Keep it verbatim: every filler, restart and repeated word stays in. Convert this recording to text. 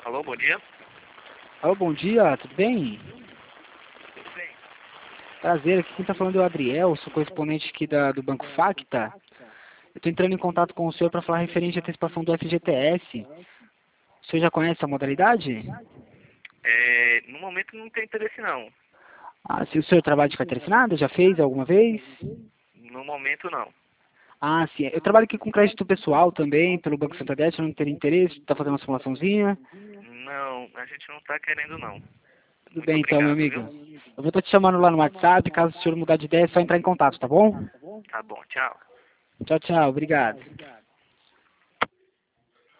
Alô, bom dia. Alô, bom dia, tudo bem? Tudo bem? Prazer, aqui quem está falando é o Adriel, sou correspondente aqui da, do Banco Facta. Eu estou entrando em contato com o senhor para falar referente à antecipação do F G T S. O senhor já conhece a modalidade? É, no momento não tem interesse não. Ah, se o senhor trabalha de carteira assinada, já fez alguma vez? No momento não. Ah, sim. Eu trabalho aqui com crédito pessoal também, pelo Banco Santander, se não ter interesse, está fazendo uma simulaçãozinha. Não, a gente não está querendo não. Tudo Muito bem então, meu obrigado, amigo. viu? Eu vou estar te chamando lá no WhatsApp, caso o senhor mudar de ideia, é só entrar em contato, tá bom? Tá bom, tchau. Tchau, tchau, obrigado.